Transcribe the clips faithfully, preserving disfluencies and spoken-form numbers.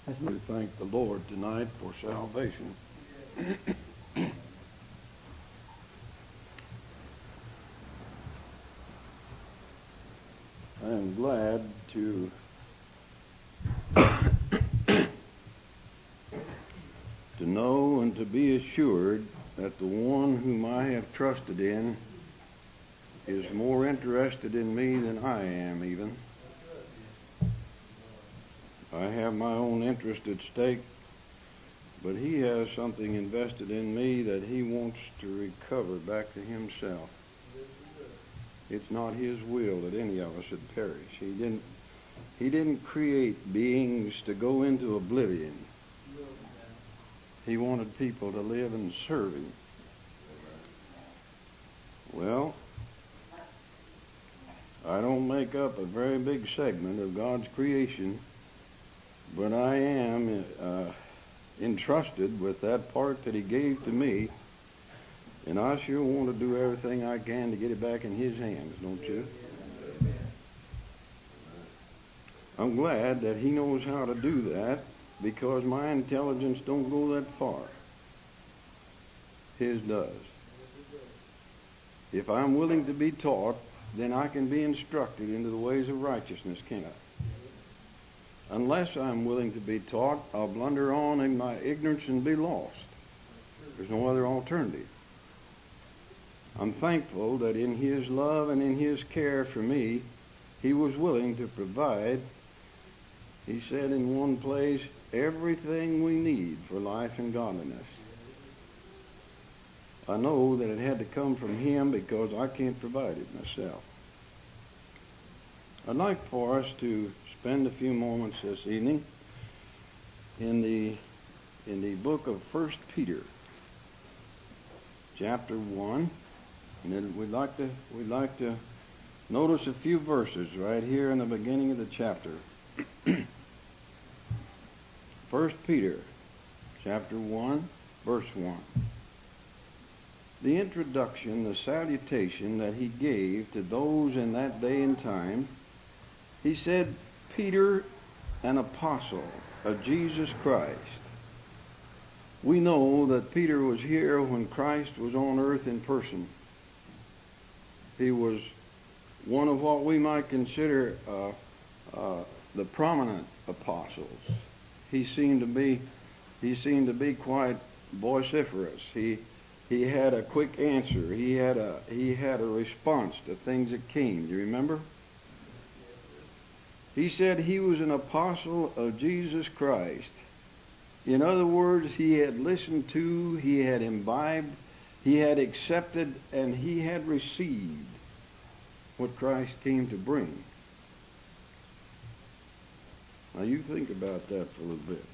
We thank the Lord tonight for salvation. I am glad to to know and to be assured that the one whom I have trusted in is more interested in me than I am even. I have my own interest at stake, but he has something invested in me that he wants to recover back to himself. It's not his will that any of us should perish. He didn't, he didn't create beings to go into oblivion. He wanted people to live and serve him. Well, I don't make up a very big segment of God's creation, but I am uh, entrusted with that part that he gave to me, and I sure want to do everything I can to get it back in his hands, don't you? I'm glad that he knows how to do that, because my intelligence don't go that far. His does. If I'm willing to be taught, then I can be instructed into the ways of righteousness, can't I? Unless I'm willing to be taught, I'll blunder on in my ignorance and be lost. There's no other alternative. I'm thankful that in his love and in his care for me, he was willing to provide. He said in one place, everything we need for life and godliness. I know that it had to come from him because I can't provide it myself. I'd like for us to spend a few moments this evening in the in the book of First Peter, chapter one, and then we'd like to we'd like to notice a few verses right here in the beginning of the chapter. First Peter, chapter one, verse one. The introduction, the salutation that he gave to those in that day and time, he said, Peter, an apostle of Jesus Christ. We know that Peter was here when Christ was on earth in person. He was one of what we might consider uh, uh, the prominent apostles. He seemed to be, he seemed to be quite vociferous. He he had a quick answer. He had a he had a response to things that came. Do you remember? He said he was an apostle of Jesus Christ. In other words, he had listened to, he had imbibed, he had accepted, and he had received what Christ came to bring. Now you think about that for a little bit.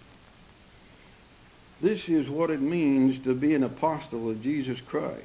This is what it means to be an apostle of Jesus Christ.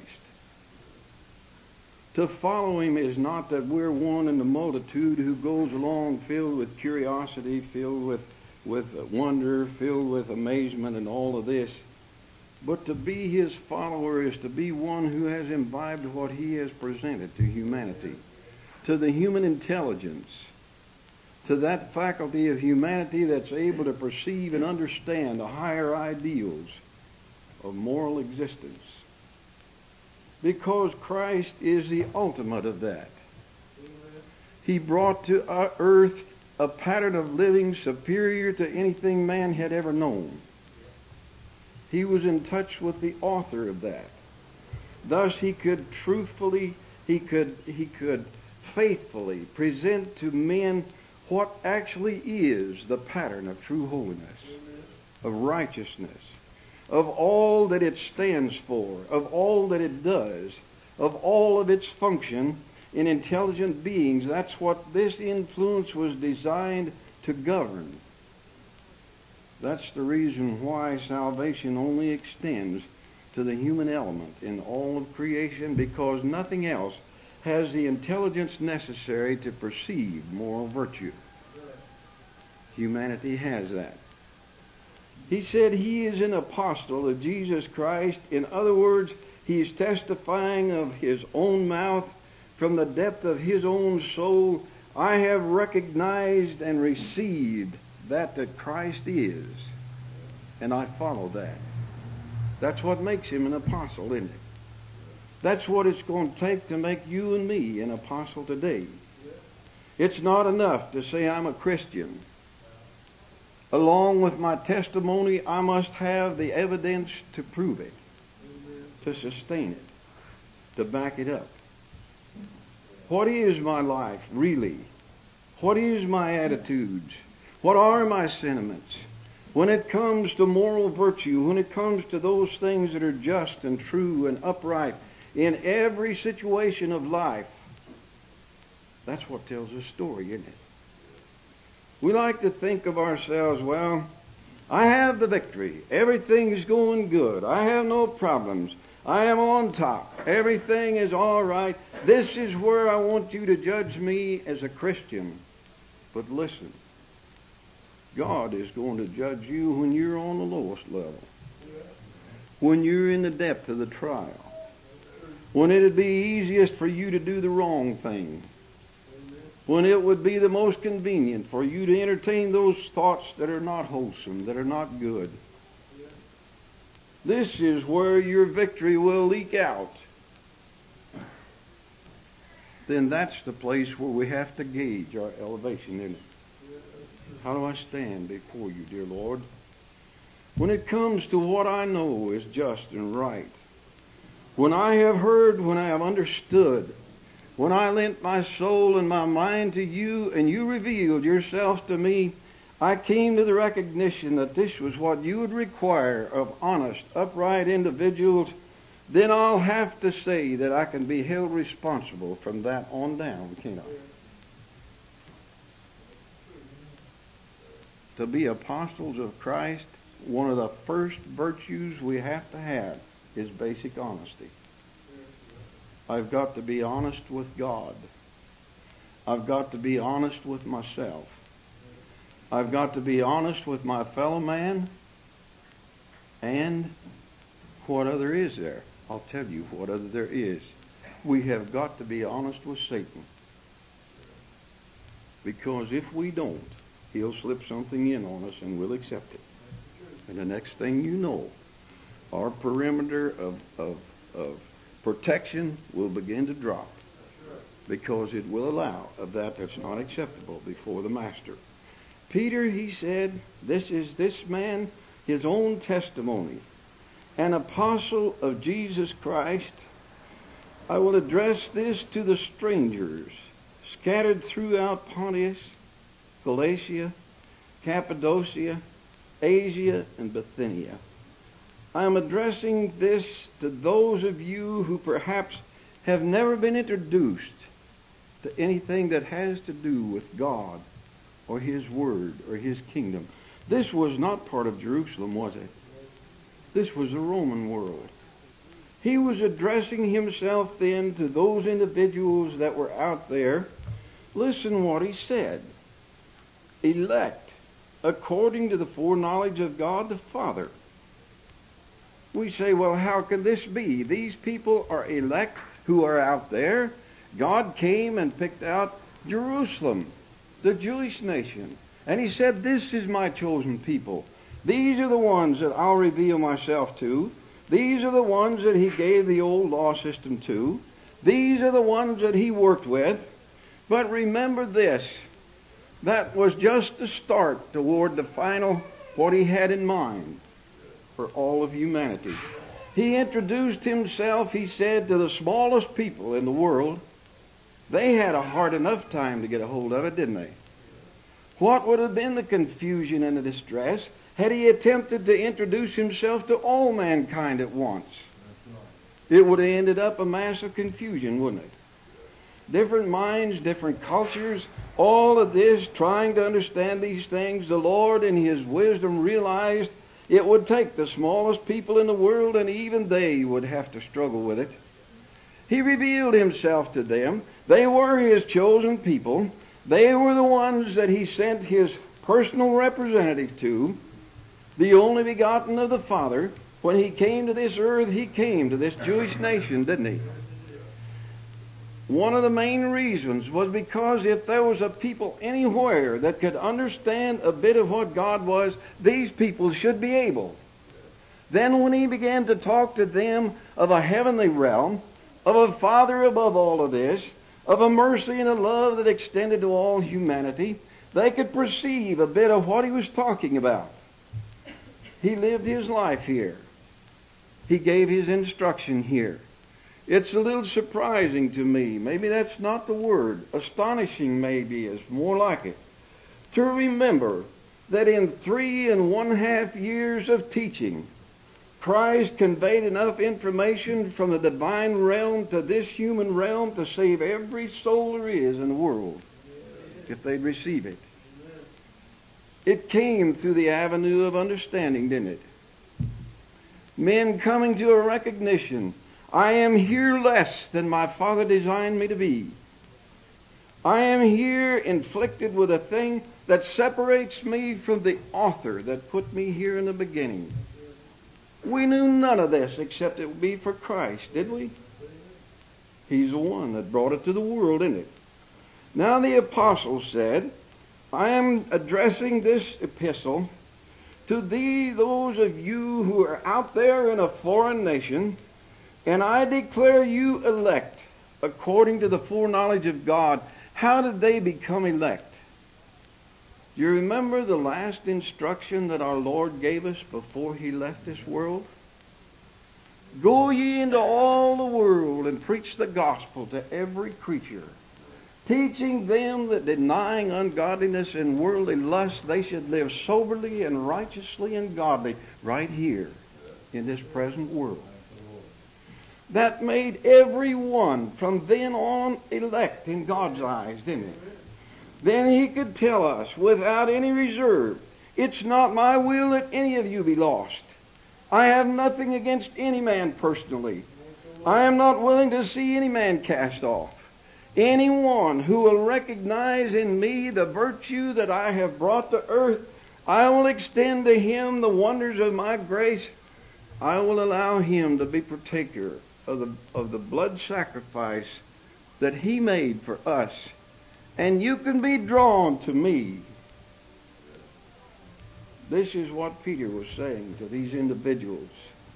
To follow him is not that we're one in the multitude who goes along filled with curiosity, filled with, with wonder, filled with amazement and all of this. But to be his follower is to be one who has imbibed what he has presented to humanity, to the human intelligence, to that faculty of humanity that's able to perceive and understand the higher ideals of moral existence. Because Christ is the ultimate of that. He brought to our earth a pattern of living superior to anything man had ever known. He was in touch with the author of that. Thus he could truthfully, he could, he could faithfully present to men what actually is the pattern of true holiness, of righteousness, of all that it stands for, of all that it does, of all of its function in intelligent beings. That's what this influence was designed to govern. That's the reason why salvation only extends to the human element in all of creation, because nothing else has the intelligence necessary to perceive moral virtue. Humanity has that. He said he is an apostle of Jesus Christ. In other words, he is testifying of his own mouth from the depth of his own soul. I have recognized and received that that Christ is, and I follow that. That's what makes him an apostle, isn't it? That's what it's going to take to make you and me an apostle today. It's not enough to say I'm a Christian. Along with my testimony, I must have the evidence to prove it, to sustain it, to back it up. What is my life, really? What is my attitudes? What are my sentiments? When it comes to moral virtue, when it comes to those things that are just and true and upright in every situation of life, that's what tells a story, isn't it? We like to think of ourselves, well, I have the victory. Everything's going good. I have no problems. I am on top. Everything is all right. This is where I want you to judge me as a Christian. But listen, God is going to judge you when you're on the lowest level, when you're in the depth of the trial, when it would be easiest for you to do the wrong thing, when it would be the most convenient for you to entertain those thoughts that are not wholesome, that are not good. This is where your victory will leak out. Then that's the place where we have to gauge our elevation, isn't it? How do I stand before you, dear Lord? When it comes to what I know is just and right, when I have heard, when I have understood, when I lent my soul and my mind to you and you revealed yourself to me, I came to the recognition that this was what you would require of honest, upright individuals. Then I'll have to say that I can be held responsible from that on down, can't I? To be apostles of Christ, one of the first virtues we have to have is basic honesty. I've got to be honest with God. I've got to be honest with myself. I've got to be honest with my fellow man. And what other is there? I'll tell you what other there is. We have got to be honest with Satan. Because if we don't, he'll slip something in on us and we'll accept it. And the next thing you know, our perimeter of, of, of protection will begin to drop. Because it will allow of that that's not acceptable before the Master. Peter, he said, this is this man, his own testimony. An apostle of Jesus Christ, I will address this to the strangers scattered throughout Pontus, Galatia, Cappadocia, Asia, and Bithynia. I am addressing this to those of you who perhaps have never been introduced to anything that has to do with God or His Word or His kingdom. This was not part of Jerusalem, was it? This was the Roman world. He was addressing himself then to those individuals that were out there. Listen what he said. Elect according to the foreknowledge of God the Father. We say, well, how can this be? These people are elect who are out there. God came and picked out Jerusalem, the Jewish nation. And he said, this is my chosen people. These are the ones that I'll reveal myself to. These are the ones that he gave the old law system to. These are the ones that he worked with. But remember this, that was just the start toward the final, what he had in mind for all of humanity. He introduced himself, he said, to the smallest people in the world. They had a hard enough time to get a hold of it, didn't they? What would have been the confusion and the distress had he attempted to introduce himself to all mankind at once? It would have ended up a mass of confusion, wouldn't it? Different minds, different cultures, all of this, trying to understand these things. The Lord in His wisdom realized it would take the smallest people in the world, and even they would have to struggle with it. He revealed Himself to them. They were His chosen people. They were the ones that He sent His personal representative to, the only begotten of the Father. When He came to this earth, He came to this Jewish nation, didn't He? One of the main reasons was because if there was a people anywhere that could understand a bit of what God was, these people should be able. Then when he began to talk to them of a heavenly realm, of a Father above all of this, of a mercy and a love that extended to all humanity, they could perceive a bit of what he was talking about. He lived his life here. He gave his instruction here. It's a little surprising to me. Maybe that's not the word. Astonishing maybe is more like it. To remember that in three and one half years of teaching, Christ conveyed enough information from the divine realm to this human realm to save every soul there is in the world, if they'd receive it. It came through the avenue of understanding, didn't it? Men coming to a recognition, I am here less than my Father designed me to be. I am here inflicted with a thing that separates me from the author that put me here in the beginning. We knew none of this except it would be for Christ, did we? He's the one that brought it to the world, isn't it? Now the apostle said, I am addressing this epistle to thee, those of you who are out there in a foreign nation, and I declare you elect according to the foreknowledge of God. How did they become elect? Do you remember the last instruction that our Lord gave us before he left this world? Go ye into all the world and preach the gospel to every creature, teaching them that denying ungodliness and worldly lust, they should live soberly and righteously and godly right here in this present world. That made every one from then on elect in God's eyes, didn't it? Then he could tell us without any reserve, it's not my will that any of you be lost. I have nothing against any man personally. I am not willing to see any man cast off. Anyone who will recognize in me the virtue that I have brought to earth, I will extend to him the wonders of my grace. I will allow him to be partaker of the, of the blood sacrifice that he made for us. And you can be drawn to me. This is what Peter was saying to these individuals.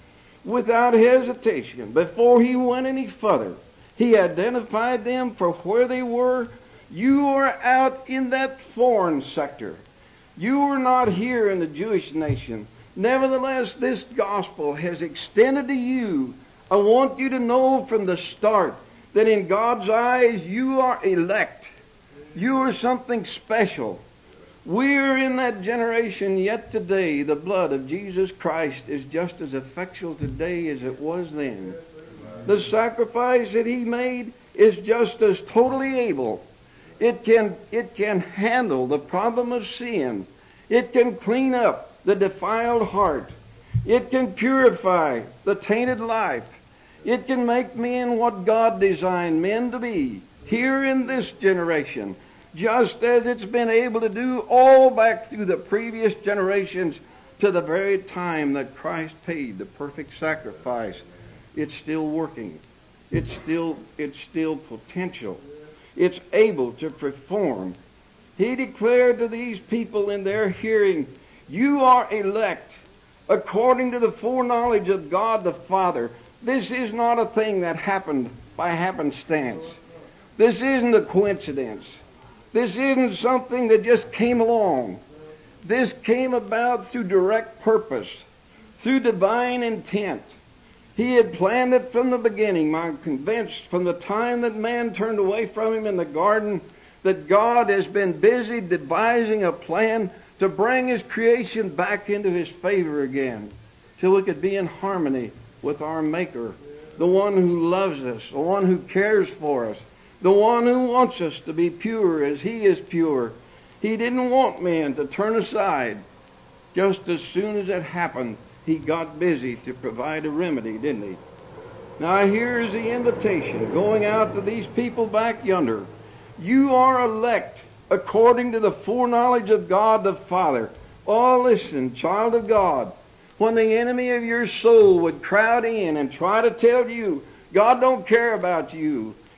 Without hesitation, before he went any further, he identified them for where they were. You are out in that foreign sector. You are not here in the Jewish nation. Nevertheless, this gospel has extended to you. I want you to know from the start that in God's eyes you are elect. You are something special. We're in that generation yet today. The blood of Jesus Christ is just as effectual today as it was then. The sacrifice that he made is just as totally able. It can, it can handle the problem of sin. It can clean up the defiled heart. It can purify the tainted life. It can make men what God designed men to be here in this generation, just as it's been able to do all back through the previous generations to the very time that Christ paid the perfect sacrifice. It's still working. It's still, it's still potential. It's able to perform. He declared to these people in their hearing, you are elect according to the foreknowledge of God the Father. This is not a thing that happened by happenstance. This isn't a coincidence. This isn't something that just came along. This came about through direct purpose, through divine intent. He had planned it from the beginning. I'm convinced from the time that man turned away from him in the garden that God has been busy devising a plan to bring his creation back into his favor again, till we could be in harmony with our Maker, the one who loves us, the one who cares for us, the one who wants us to be pure as he is pure. He didn't want man to turn aside. Just as soon as it happened, he got busy to provide a remedy, didn't he? Now here's the invitation going out to these people back yonder. You are elect according to the foreknowledge of God the Father. Oh, listen, child of God. When the enemy of your soul would crowd in and try to tell you, God don't care about you,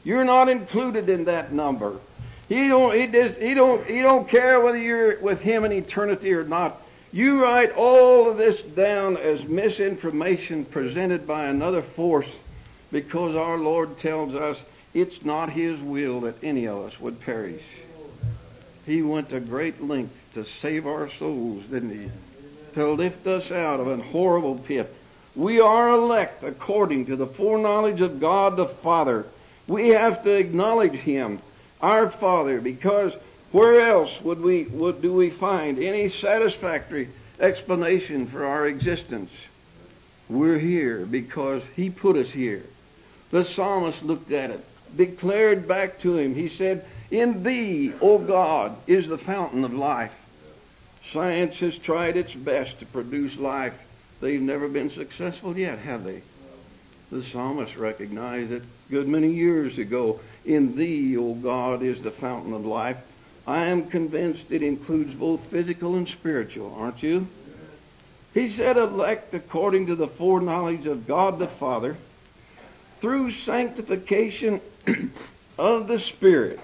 You're not included in that number. He don't, he, does, he, don't, he don't care whether you're with him in eternity or not. You write all of this down as misinformation presented by another force, because our Lord tells us it's not his will that any of us would perish. He went to great length to save our souls, didn't he? To lift us out of a horrible pit. We are elect according to the foreknowledge of God the Father. We have to acknowledge him, our Father, because where else would we would do we find any satisfactory explanation for our existence? We're here because he put us here. The psalmist looked at it, declared back to him. He said, "In thee, O God, is the fountain of life." Science has tried its best to produce life. They've never been successful yet, have they? The psalmist recognized it a good many years ago. In thee, O God, is the fountain of life. I am convinced it includes both physical and spiritual, aren't you? He said, elect according to the foreknowledge of God the Father, through sanctification of the Spirit.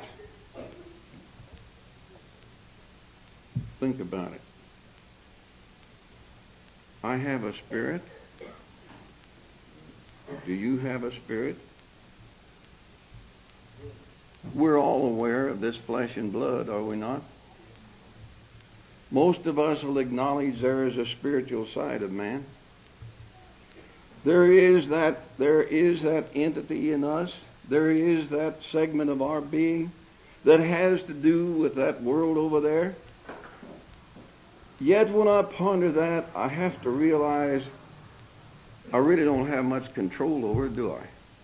Think about it. I have a spirit. Do you have a spirit? We're all aware of this flesh and blood, are we not? Most of us will acknowledge there is a spiritual side of man. There is that, there is that entity in us. There is that segment of our being that has to do with that world over there. Yet when I ponder that, I have to realize I really don't have much control over it, do I?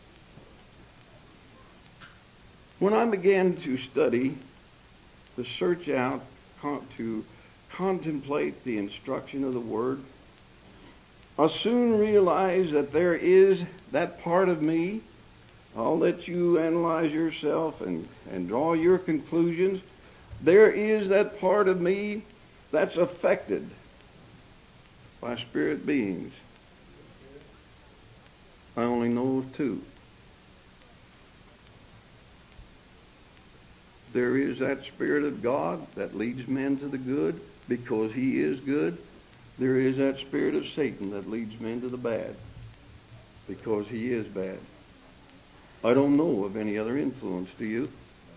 When I began to study, to search out, to contemplate the instruction of the Word, I soon realized that there is that part of me. I'll let you analyze yourself and, and draw your conclusions. There is that part of me that's affected by spirit beings. I only know of two. There is that Spirit of God that leads men to the good because he is good. There is that spirit of Satan that leads men to the bad because he is bad. I don't know of any other influence, do you?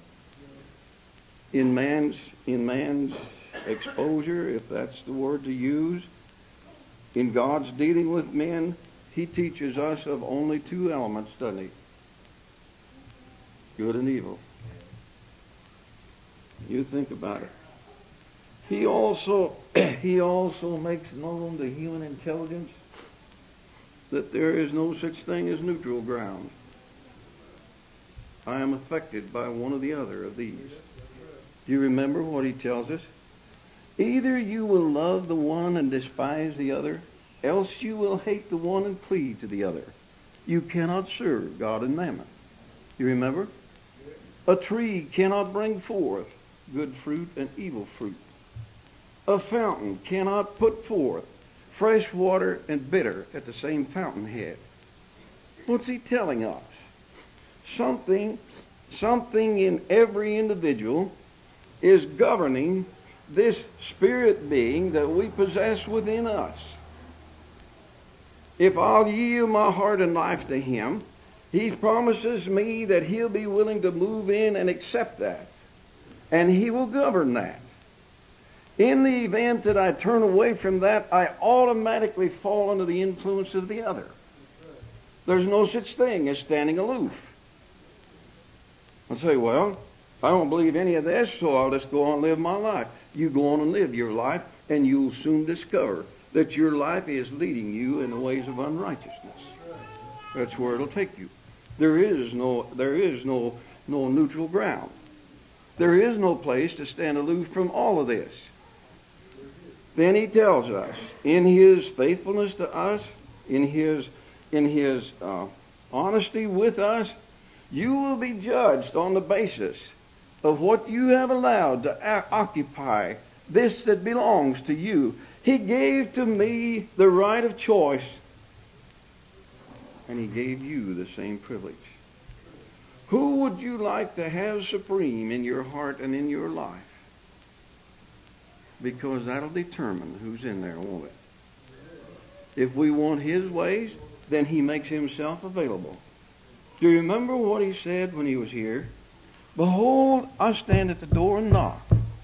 In man's, in man's exposure, if that's the word to use, in God's dealing with men, he teaches us of only two elements, doesn't he? Good and evil. You think about it. He also, he also makes known to human intelligence that there is no such thing as neutral ground. I am affected by one or the other of these. Do you remember what he tells us? Either you will love the one and despise the other, else you will hate the one and cleave to the other. You cannot serve God and mammon. You remember? A tree cannot bring forth good fruit and evil fruit. A fountain cannot put forth fresh water and bitter at the same fountainhead. What's he telling us? Something, something in every individual is governing this spirit being that we possess within us. If I'll yield my heart and life to him, he promises me that he'll be willing to move in and accept that. And he will govern that. In the event that I turn away from that, I automatically fall under the influence of the other. There's no such thing as standing aloof. I'll say, well, I don't believe any of this, so I'll just go on and live my life. You go on and live your life, and you'll soon discover that your life is leading you in the ways of unrighteousness. That's where it'll take you. There is no, there is no, no neutral ground. There is no place to stand aloof from all of this. Then he tells us, in his faithfulness to us, in his, in his uh, honesty with us, you will be judged on the basis of what you have allowed to a- occupy this that belongs to you. He gave to me the right of choice, and he gave you the same privilege. Who would you like to have supreme in your heart and in your life? Because that'll determine who's in there, won't it? If we want his ways, then he makes himself available. Do you remember what he said when he was here? Behold, I stand at the door and knock.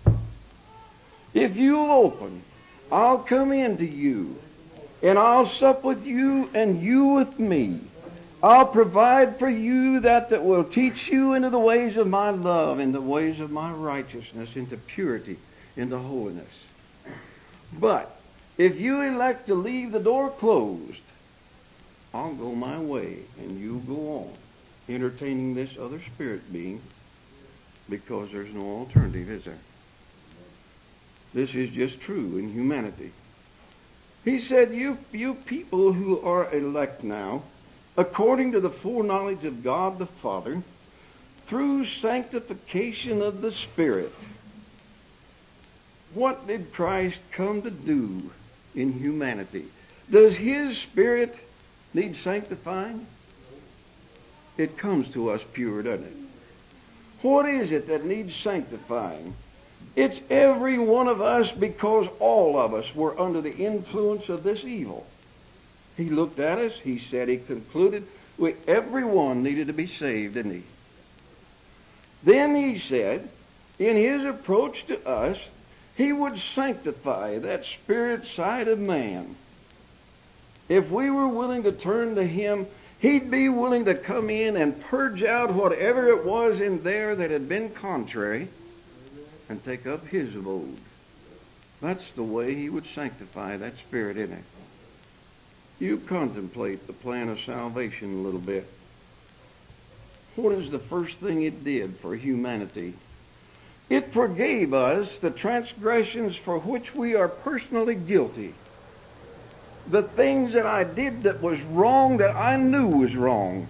If you'll open, I'll come into you, and I'll sup with you and you with me. I'll provide for you that that will teach you into the ways of my love, into the ways of my righteousness, into purity, into holiness. But if you elect to leave the door closed, I'll go my way and you go on, entertaining this other spirit being, because there's no alternative, is there? This is just true in humanity. He said, you, you people who are elect now, according to the foreknowledge of God the Father, through sanctification of the Spirit. What did Christ come to do in humanity? Does his Spirit need sanctifying? It comes to us pure, doesn't it? What is it that needs sanctifying? It's every one of us, because all of us were under the influence of this evil. He looked at us, he said, he concluded, we, everyone needed to be saved, didn't he? Then he said, in his approach to us, he would sanctify that spirit side of man. If we were willing to turn to him, he'd be willing to come in and purge out whatever it was in there that had been contrary and take up his abode. That's the way he would sanctify that spirit, isn't it? You contemplate the plan of salvation a little bit. What is the first thing it did for humanity? It forgave us the transgressions for which we are personally guilty. The things that I did that was wrong, that I knew was wrong.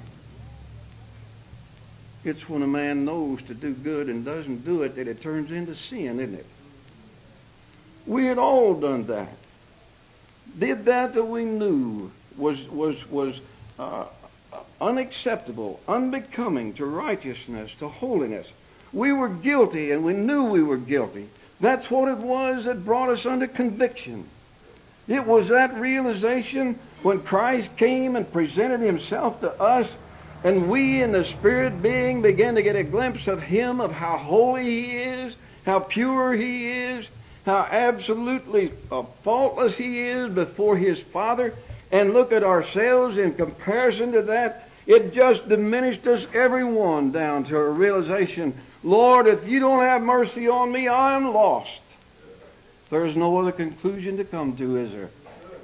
It's when a man knows to do good and doesn't do it that it turns into sin, isn't it? We had all done that. Did that that we knew was was was uh, unacceptable, unbecoming to righteousness, to holiness. We were guilty, and we knew we were guilty. That's what it was that brought us under conviction. It was that realization when Christ came and presented himself to us, and we in the spirit being began to get a glimpse of him, of how holy he is, how pure he is, how absolutely uh, faultless he is before his Father, and look at ourselves in comparison to that. It just diminished us, every one, down to a realization, Lord, if you don't have mercy on me, I am lost. There's no other conclusion to come to, is there?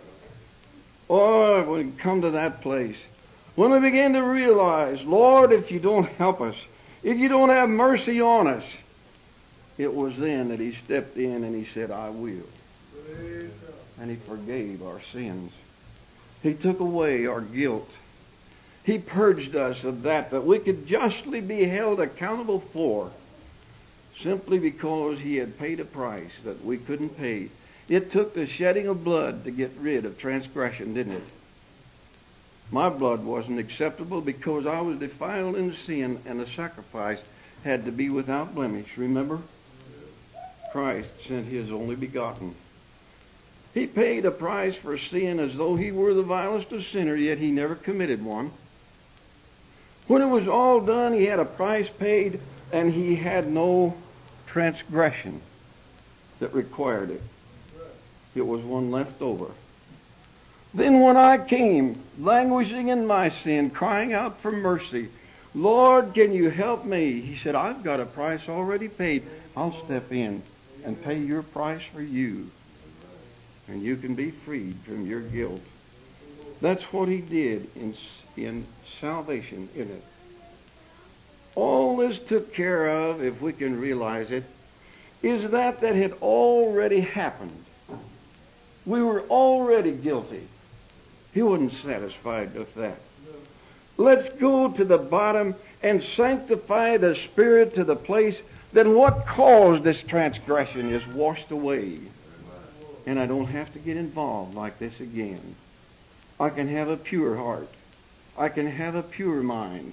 Or when we come to that place, when we begin to realize, Lord, if you don't help us, if you don't have mercy on us, it was then that he stepped in and he said, I will. And he forgave our sins. He took away our guilt. He purged us of that that we could justly be held accountable for, simply because he had paid a price that we couldn't pay. It took the shedding of blood to get rid of transgression, didn't it? My blood wasn't acceptable because I was defiled in sin, and the sacrifice had to be without blemish. Remember? Christ sent his only begotten. He paid a price for sin as though he were the vilest of sinners, yet he never committed one. When it was all done, he had a price paid, and he had no transgression that required it. It was one left over. Then when I came, languishing in my sin, crying out for mercy, Lord, can you help me? He said, I've got a price already paid. I'll step in and pay your price for you. And you can be freed from your guilt. That's what he did in, in salvation, isn't it? All this took care of, if we can realize it, is that that had already happened. We were already guilty. He wasn't satisfied with that. Let's go to the bottom and sanctify the Spirit to the place that what caused this transgression is washed away. And I don't have to get involved like this again. I can have a pure heart. I can have a pure mind.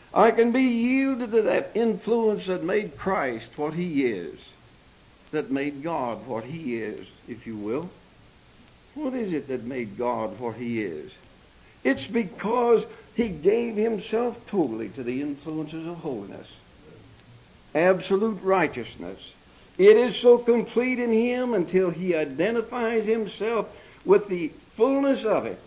I can be yielded to that influence that made Christ what he is, that made God what he is, if you will. What is it that made God what he is? It's because he gave himself totally to the influences of holiness, absolute righteousness. It is so complete in him until he identifies himself with the fullness of it.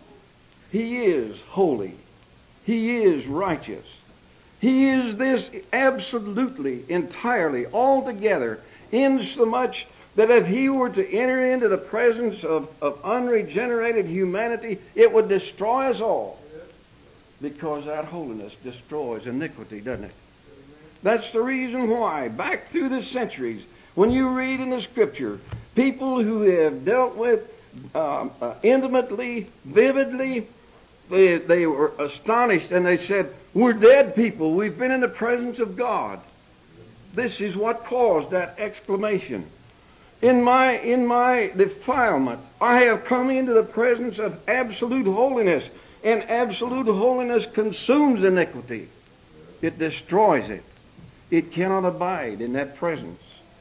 He is holy. He is righteous. He is this absolutely, entirely, altogether, insomuch that if he were to enter into the presence of, of unregenerated humanity, it would destroy us all. Because that holiness destroys iniquity, doesn't it? That's the reason why, back through the centuries, when you read in the Scripture, people who have dealt with um, uh, intimately, vividly, they, they were astonished and they said, we're dead people. We've been in the presence of God. This is what caused that exclamation. In my, in my defilement, I have come into the presence of absolute holiness, and absolute holiness consumes iniquity. It destroys it. It cannot abide in that presence.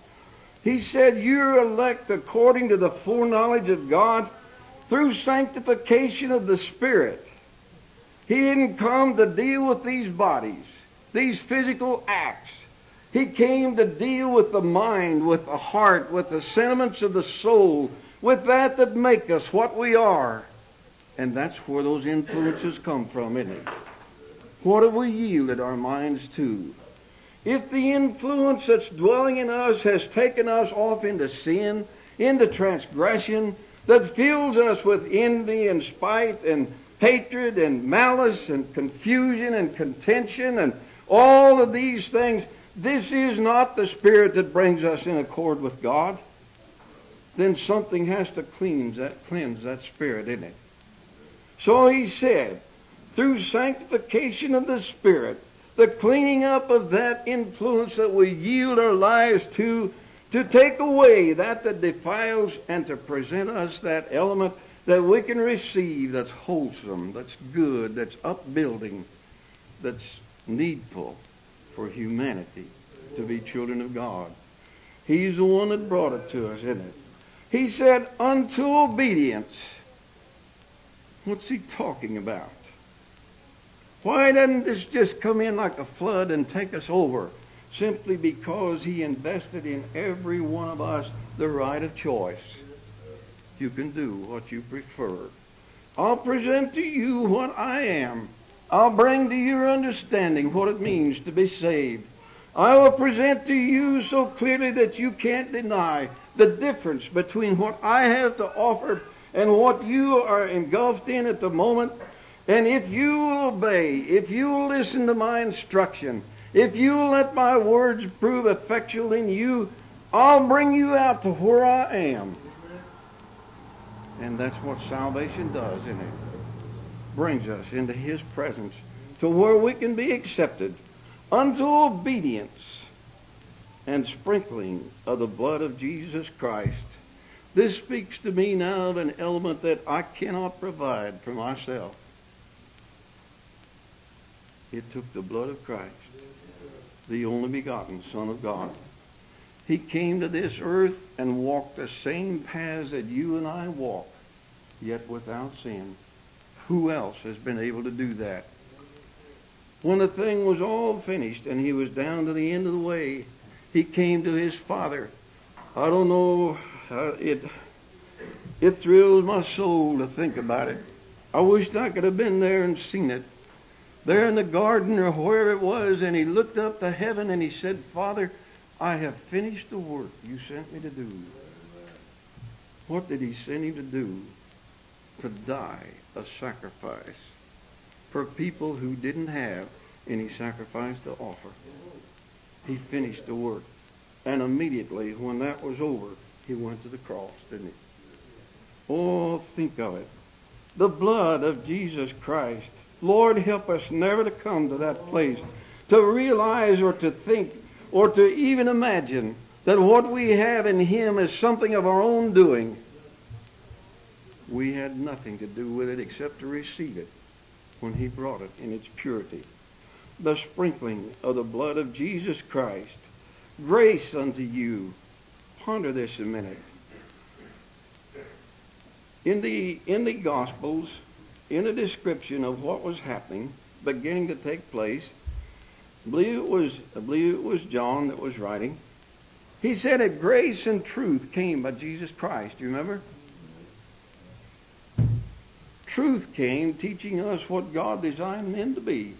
He said, you're elect according to the foreknowledge of God through sanctification of the Spirit. He didn't come to deal with these bodies, these physical acts. He came to deal with the mind, with the heart, with the sentiments of the soul, with that that make us what we are. And that's where those influences come from, isn't it? What have we yielded our minds to? If the influence that's dwelling in us has taken us off into sin, into transgression, that fills us with envy and spite and hatred and malice and confusion and contention and all of these things, this is not the spirit that brings us in accord with God. Then something has to cleanse that, cleanse that spirit, isn't it? So he said, through sanctification of the Spirit, the cleaning up of that influence that we yield our lives to, to take away that that defiles and to present us that element that we can receive that's wholesome, that's good, that's upbuilding, that's needful for humanity to be children of God. He's the one that brought it to us, isn't it? He said, unto obedience. What's he talking about? Why doesn't this just come in like a flood and take us over? Simply because he invested in every one of us the right of choice. You can do what you prefer. I'll present to you what I am. I'll bring to your understanding what it means to be saved. I will present to you so clearly that you can't deny the difference between what I have to offer and what you are engulfed in at the moment. And if you will obey, if you will listen to my instruction, if you will let my words prove effectual in you, I'll bring you out to where I am. And that's what salvation does, isn't it? Brings us into his presence to where we can be accepted unto obedience and sprinkling of the blood of Jesus Christ. This speaks to me now of an element that I cannot provide for myself. It took the blood of Christ, the only begotten Son of God. He came to this earth and walked the same paths that you and I walk, yet without sin. Who else has been able to do that? When the thing was all finished and he was down to the end of the way, he came to his Father. I don't know, uh, it, it thrills my soul to think about it. I wished I could have been there and seen it. There in the garden or wherever it was, and he looked up to heaven and he said, Father, I have finished the work you sent me to do. What did he send him to do? To die a sacrifice for people who didn't have any sacrifice to offer. He finished the work. And immediately when that was over, he went to the cross, didn't he? Oh, think of it. The blood of Jesus Christ. Lord, help us never to come to that place, to realize or to think or to even imagine that what we have in him is something of our own doing. We had nothing to do with it except to receive it when he brought it in its purity. the sprinkling of the blood of Jesus Christ. Grace unto you. Ponder this a minute. In the, in the Gospels, in a description of what was happening, beginning to take place, I believe it was, I believe it was John that was writing. He said that grace and truth came by Jesus Christ. Do you remember? Truth came teaching us what God designed men to be.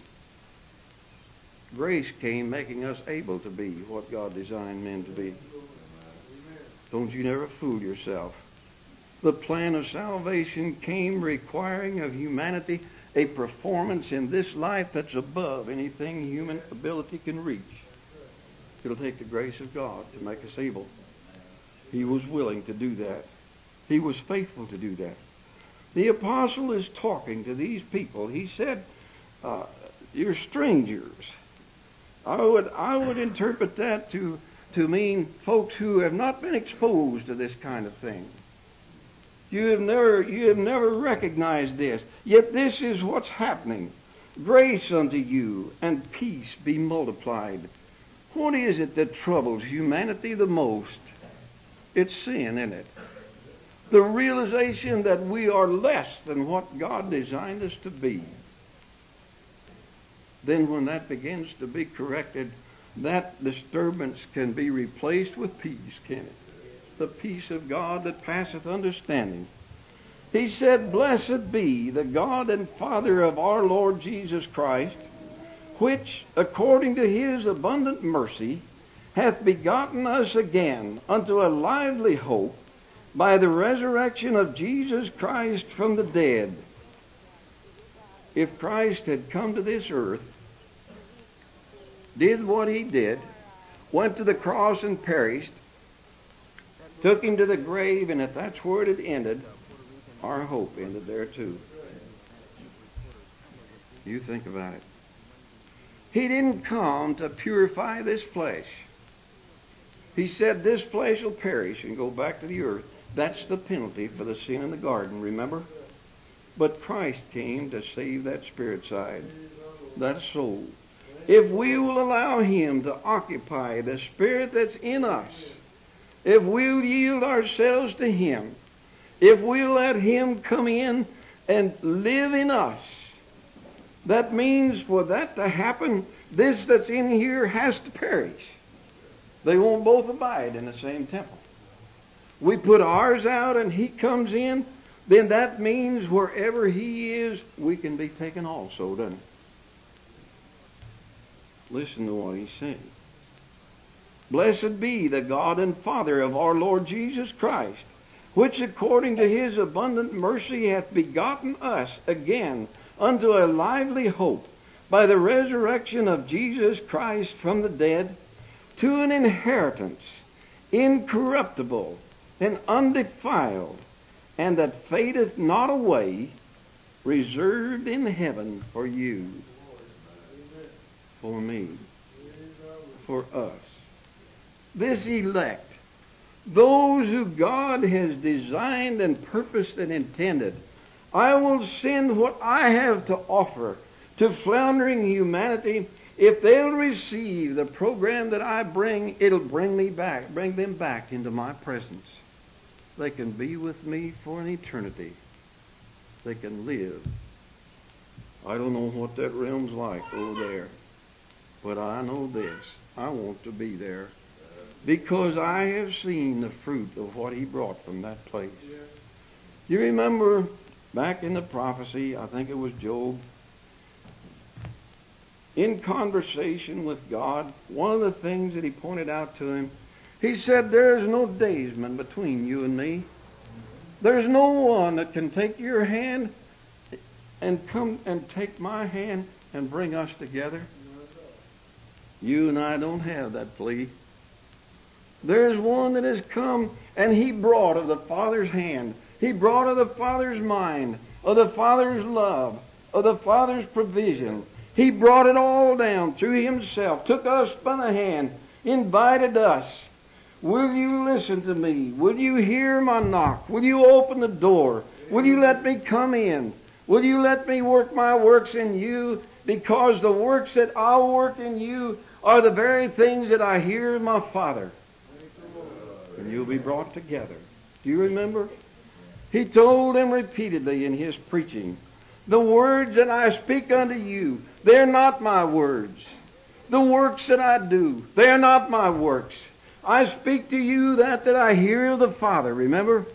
Grace came making us able to be what God designed men to be. Don't you never fool yourself. The plan of salvation came requiring of humanity a performance in this life that's above anything human ability can reach. It'll take the grace of God to make us able. He was willing to do that. He was faithful to do that. The apostle is talking to these people. He said, uh, you're strangers. I would, I would interpret that to, to mean folks who have not been exposed to this kind of thing. You have never, you have never recognized this. Yet this is what's happening. Grace unto you and peace be multiplied. What is it that troubles humanity the most? It's sin, isn't it? The realization that we are less than what God designed us to be. Then when that begins to be corrected, that disturbance can be replaced with peace, can it? The peace of God that passeth understanding. He said, blessed be the God and Father of our Lord Jesus Christ, which, according to his abundant mercy, hath begotten us again unto a lively hope by the resurrection of Jesus Christ from the dead. If Christ had come to this earth, did what he did, went to the cross and perished, took him to the grave, and if that's where it had ended, our hope ended there too. You think about it. He didn't come to purify this flesh. He said this flesh will perish and go back to the earth. That's the penalty for the sin in the garden, remember? But Christ came to save that spirit side, that soul. If we will allow him to occupy the spirit that's in us, if we'll yield ourselves to him, if we'll let him come in and live in us, that means for that to happen, this that's in here has to perish. They won't both abide in the same temple. We put ours out and he comes in, then that means wherever he is, we can be taken also, doesn't it? Listen to what he's saying. Blessed be the God and Father of our Lord Jesus Christ, which according to his abundant mercy hath begotten us again unto a lively hope by the resurrection of Jesus Christ from the dead, to an inheritance incorruptible and undefiled, and that fadeth not away, reserved in heaven for you, for me, for us. This elect, those who God has designed and purposed and intended. I will send what I have to offer to floundering humanity. If they'll receive the program that I bring, it'll bring me back, bring them back into my presence. They can be with me for an eternity. They can live. I don't know what that realm's like over there, but I know this. I want to be there because I have seen the fruit of what he brought from that place. You remember back in the prophecy, I think it was Job, in conversation with God, one of the things that he pointed out to him, he said, there is no daysman between you and me. There's no one that can take your hand and come and take my hand and bring us together. You and I don't have that plea. There's one that has come and he brought of the Father's hand. He brought of the Father's mind, of the Father's love, of the Father's provision. He brought it all down through himself, took us by the hand, invited us. Will you listen to me? Will you hear my knock? Will you open the door? Will you let me come in? Will you let me work my works in you because the works that I'll work in you are the very things that I hear of my Father. And you'll be brought together. Do you remember? He told them repeatedly in his preaching, the words that I speak unto you, they're not my words. The works that I do, they're not my works. I speak to you that that I hear of the Father. Remember?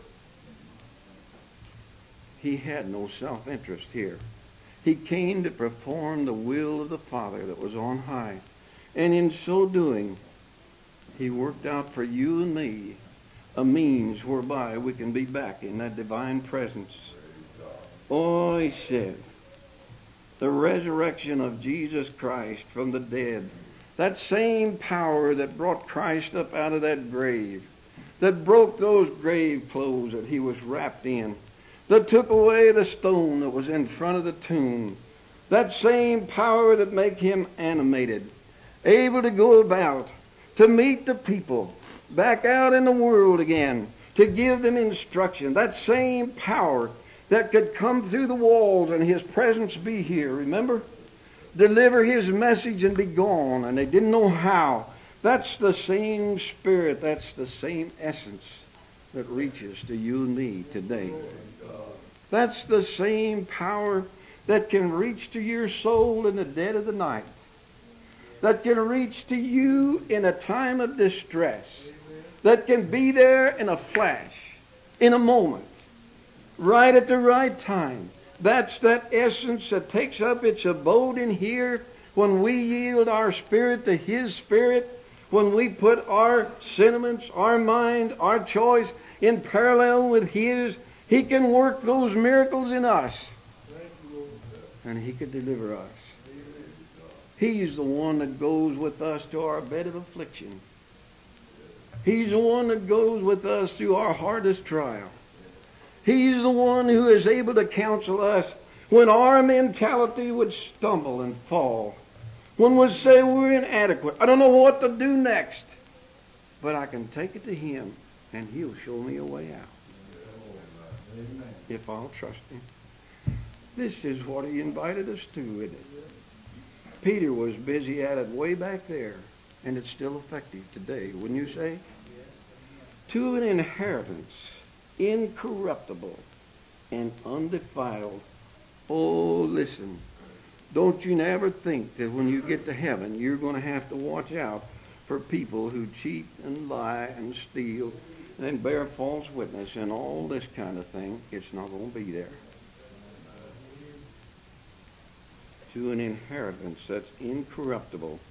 He had no self-interest here. He came to perform the will of the Father that was on high. And in so doing, he worked out for you and me a means whereby we can be back in that divine presence. Oh, he said, the resurrection of Jesus Christ from the dead, that same power that brought Christ up out of that grave, that broke those grave clothes that he was wrapped in, that took away the stone that was in front of the tomb, that same power that made him animated, able to go about, to meet the people, back out in the world again, to give them instruction, that same power that could come through the walls and his presence be here, remember? Deliver his message and be gone, and they didn't know how. That's the same Spirit, that's the same essence that reaches to you and me today. That's the same power that can reach to your soul in the dead of the night, that can reach to you in a time of distress, that can be there in a flash, in a moment, right at the right time. That's that essence that takes up its abode in here when we yield our spirit to his Spirit, when we put our sentiments, our mind, our choice in parallel with his. He can work those miracles in us, and he could deliver us. He's the one that goes with us to our bed of affliction. He's the one that goes with us through our hardest trial. He's the one who is able to counsel us when our mentality would stumble and fall. When we say we're inadequate. I don't know what to do next. But I can take it to him and he'll show me a way out. If I'll trust him. This is what he invited us to, isn't it? Peter was busy at it way back there. And it's still effective today, wouldn't you say? To an inheritance, incorruptible and undefiled. Oh, listen. Don't you never think that when you get to heaven, you're going to have to watch out for people who cheat and lie and steal and bear false witness and all this kind of thing. It's not going to be there. To an inheritance that's incorruptible.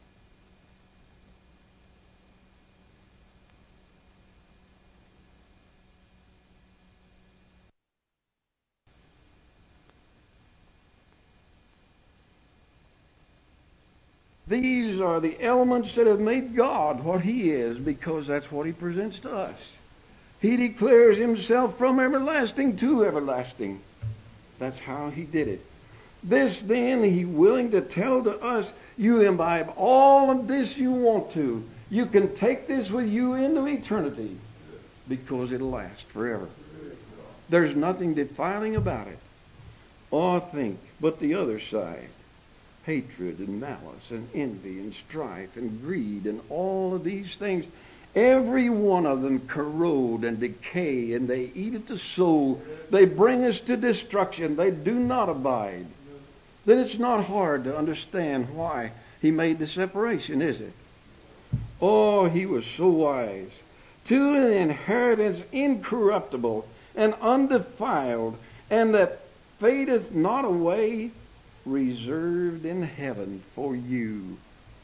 These are the elements that have made God what he is, because that's what he presents to us. He declares himself from everlasting to everlasting. That's how he did it. This then he's willing to tell to us, you imbibe all of this you want to. You can take this with you into eternity, because it'll last forever. There's nothing defiling about it. Or think, but the other side. Hatred and malice and envy and strife and greed and all of these things, every one of them corrode and decay, and they eat at the soul. They bring us to destruction. They do not abide. Then it's not hard to understand why he made the separation, is it? Oh, he was so wise. To an inheritance incorruptible and undefiled, and that fadeth not away, reserved in heaven for you.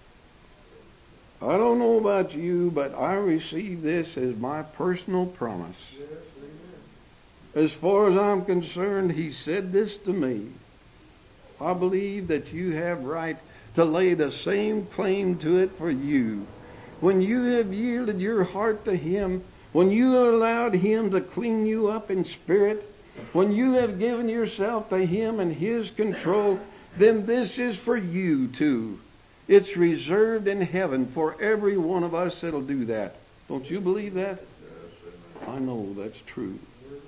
I don't know about you, but I receive this as my personal promise. As far as I'm concerned, he said this to me. I believe that you have right to lay the same claim to it for you. When you have yielded your heart to him, when you have allowed him to clean you up in spirit, when you have given yourself to him and his control, then this is for you too. It's reserved in heaven for every one of us that'll do that. Don't you believe that? I know that's true.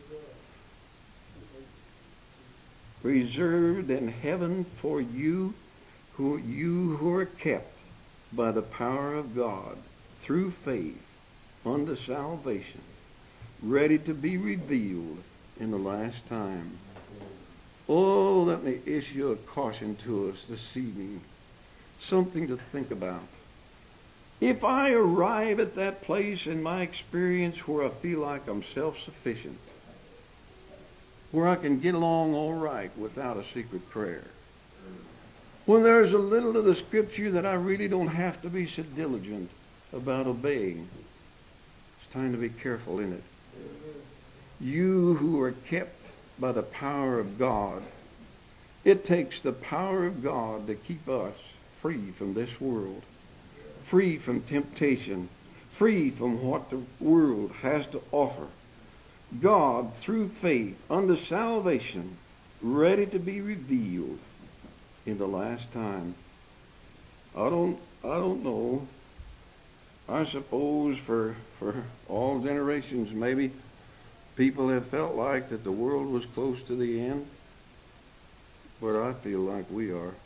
Reserved in heaven for you who you who are kept by the power of God through faith unto salvation, ready to be revealed in the last time. Oh, let me issue a caution to us this evening, something to think about. If I arrive at that place in my experience where I feel like I'm self-sufficient, where I can get along all right without a secret prayer, when there's a little of the Scripture that I really don't have to be so diligent about obeying, it's time to be careful in it. You who are kept by the power of God, it takes the power of God to keep us free from this world, free from temptation, free from what the world has to offer. God, through faith, unto salvation, ready to be revealed in the last time. I don't, I don't know. I suppose for, for all generations, maybe people have felt like that the world was close to the end, but I feel like we are.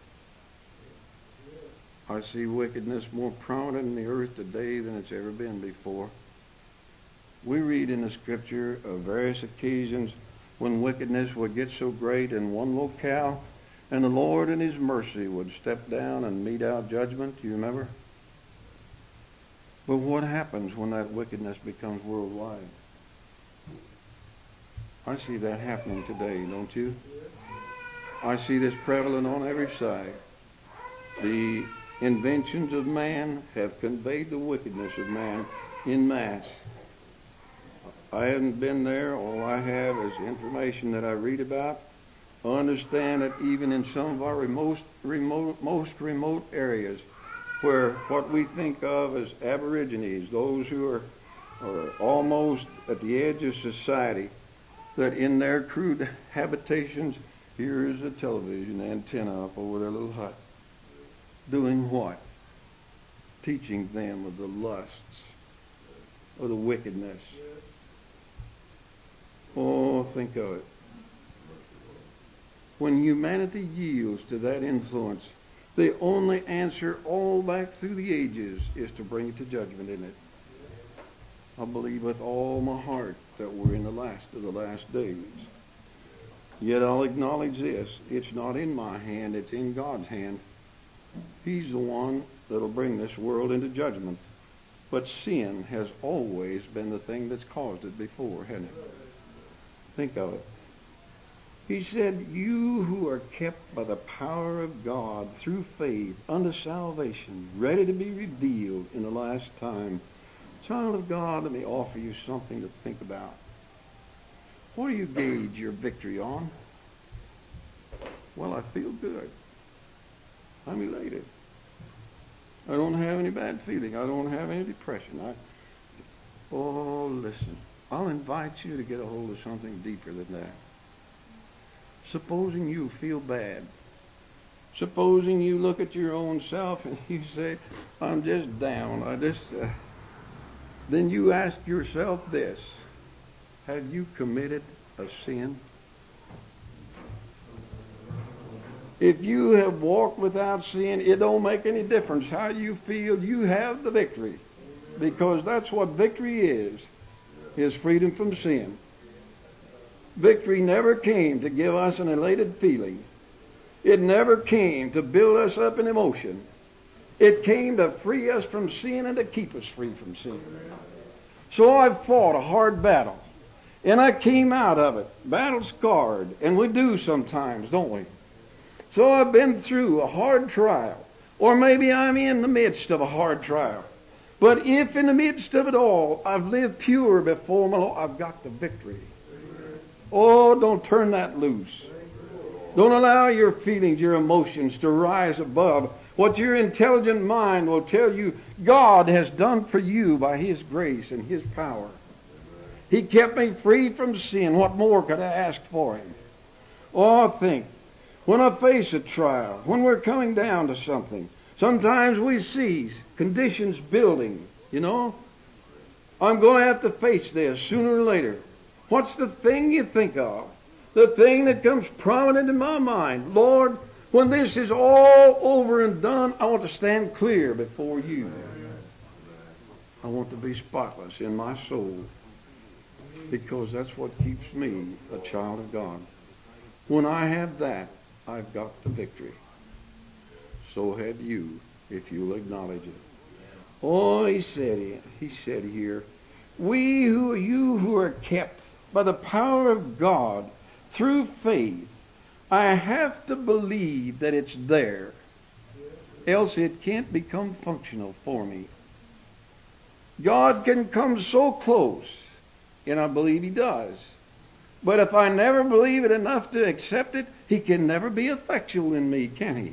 I see wickedness more prominent in the earth today than it's ever been before. We read in the Scripture of various occasions when wickedness would get so great in one locale, and the Lord in His mercy would step down and mete out judgment. Do you remember? But what happens when that wickedness becomes worldwide? I see that happening today, don't you? I see this prevalent on every side. The inventions of man have conveyed the wickedness of man in mass. I haven't been there. All I have is information that I read about. I understand that even in some of our remote, remote, most remote areas, where what we think of as aborigines, those who are, are almost at the edge of society, that in their crude habitations, here is a television antenna up over their little hut. Doing what? Teaching them of the lusts, of the wickedness. Oh, think of it. When humanity yields to that influence, the only answer all back through the ages is to bring it to judgment, isn't it? I believe with all my heart that we're in the last of the last days. Yet I'll acknowledge this. It's not in my hand, it's in God's hand. He's the one that'll bring this world into judgment. But sin has always been the thing that's caused it before, hasn't it? Think of it. He said, you who are kept by the power of God through faith unto salvation, ready to be revealed in the last time. Child of God, let me offer you something to think about. What do you gauge your victory on? Well, I feel good. I'm elated. I don't have any bad feeling. I don't have any depression. I, oh, listen. I'll invite you to get a hold of something deeper than that. Supposing you feel bad. Supposing you look at your own self and you say, I'm just down. I just... Uh, then you ask yourself this. Have you committed a sin? If you have walked without sin, it don't make any difference how you feel. You have the victory. Because that's what victory is. Is freedom from sin. Victory never came to give us an elated feeling. It never came to build us up in emotion. It came to free us from sin and to keep us free from sin. So I fought a hard battle. And I came out of it, battle scarred. And we do sometimes, don't we? So I've been through a hard trial. Or maybe I'm in the midst of a hard trial. But if in the midst of it all, I've lived pure before my Lord, I've got the victory. Oh, don't turn that loose. Don't allow your feelings, your emotions to rise above what your intelligent mind will tell you God has done for you by His grace and His power. He kept me free from sin. What more could I ask for Him? Oh, think. When I face a trial, when we're coming down to something, sometimes we see conditions building, you know. I'm going to have to face this sooner or later. What's the thing you think of? The thing that comes prominent in my mind. Lord, When this is all over and done, I want to stand clear before you. I want to be spotless in my soul, because that's what keeps me a child of God. When I have that, I've got the victory. So have you, if you'll acknowledge it. Oh, he said, he said here, we who you who are kept by the power of God through faith, I have to believe that it's there, else it can't become functional for me. God can come so close, and I believe he does. But if I never believe it enough to accept it, he can never be effectual in me, can he?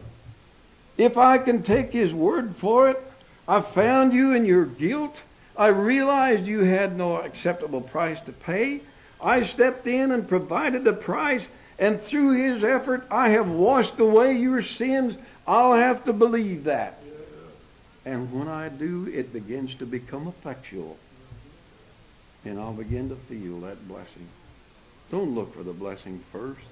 If I can take his word for it, I found you in your guilt. I realized you had no acceptable price to pay. I stepped in and provided the price, and through his effort I have washed away your sins. I'll have to believe that. And when I do, it begins to become effectual. And I'll begin to feel that blessing. Don't look for the blessing first.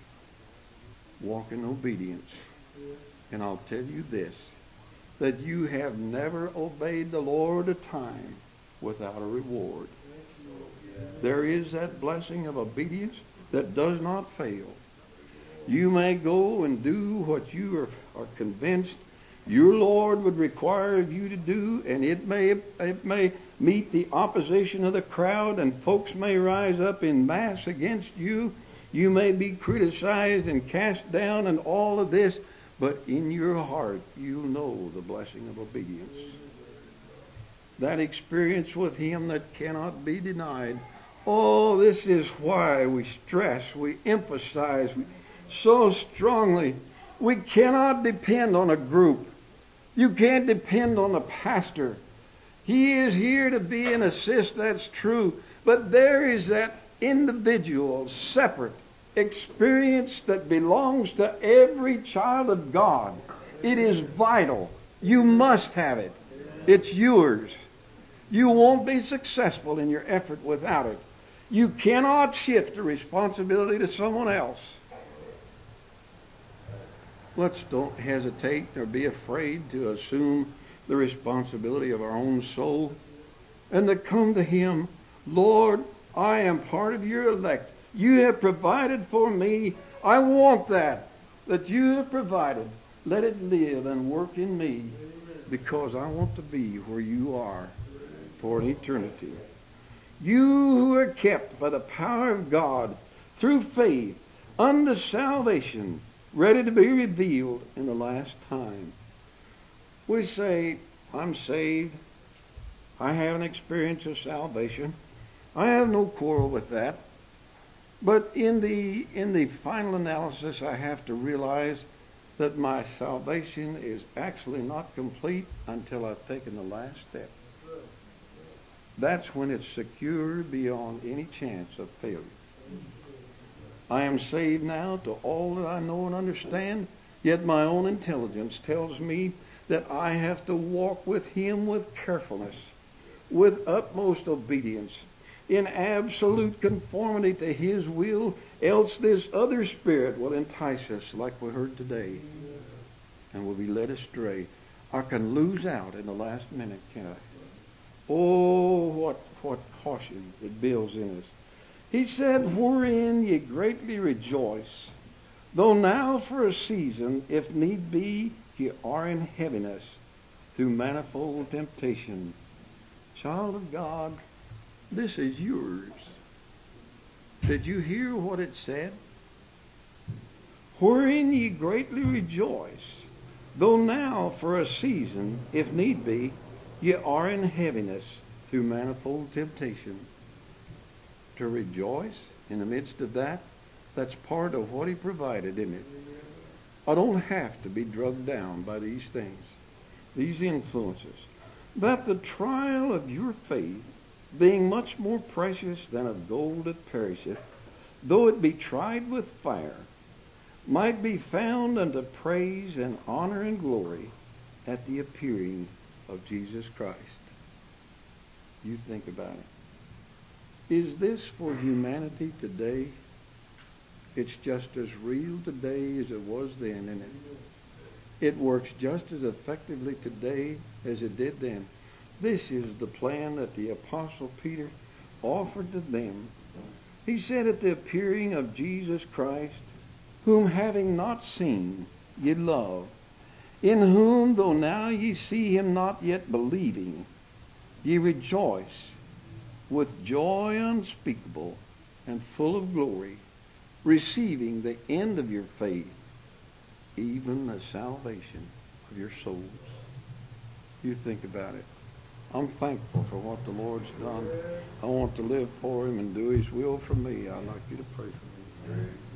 Walk in obedience. And I'll tell you this, that you have never obeyed the Lord a time without a reward. There is that blessing of obedience that does not fail. You may go and do what you are, are convinced your Lord would require of you to do, and it may, it may meet the opposition of the crowd, and folks may rise up in mass against you. You may be criticized and cast down and all of this, but in your heart you'll know the blessing of obedience. That experience with him that cannot be denied. Oh, this is why we stress, we emphasize we, so strongly. We cannot depend on a group. You can't depend on a pastor. He is here to be an assist, that's true. But there is that individual, separate experience that belongs to every child of God. It is vital. You must have it. It's yours. You won't be successful in your effort without it. You cannot shift the responsibility to someone else. Let's don't hesitate or be afraid to assume the responsibility of our own soul and to come to him. Lord, I am part of your elect. You have provided for me. I want that, that you have provided. Let it live and work in me, because I want to be where you are for an eternity. You who are kept by the power of God through faith unto salvation, ready to be revealed in the last time. We say, I'm saved. I have an experience of salvation. I have no quarrel with that. But in the in the final analysis, I have to realize that my salvation is actually not complete until I've taken the last step. That's when it's secure beyond any chance of failure. I am saved now to all that I know and understand, yet my own intelligence tells me that I have to walk with him with carefulness, with utmost obedience, in absolute conformity to his will, else this other spirit will entice us like we heard today, and we'll be led astray. I can lose out in the last minute, can't I? Oh, what, what caution it builds in us. He said, wherein ye greatly rejoice, though now for a season, if need be, ye are in heaviness, through manifold temptation. Child of God, this is yours. Did you hear what it said? Wherein ye greatly rejoice, though now for a season, if need be, ye are in heaviness, through manifold temptation. To rejoice in the midst of that, that's part of what he provided, isn't it? I don't have to be drugged down by these things, these influences. That the trial of your faith, being much more precious than of gold that perisheth, though it be tried with fire, might be found unto praise and honor and glory at the appearing of Jesus Christ. You think about it. Is this for humanity today? It's just as real today as it was then, isn't it? It works just as effectively today as it did then. This is the plan that the Apostle Peter offered to them. He said, at the appearing of Jesus Christ, whom having not seen, ye love, in whom, though now ye see him not yet believing, ye rejoice with joy unspeakable and full of glory, receiving the end of your faith, even the salvation of your souls. You think about it. I'm thankful for what the Lord's done. I want to live for him and do his will for me. I'd like you to pray for me.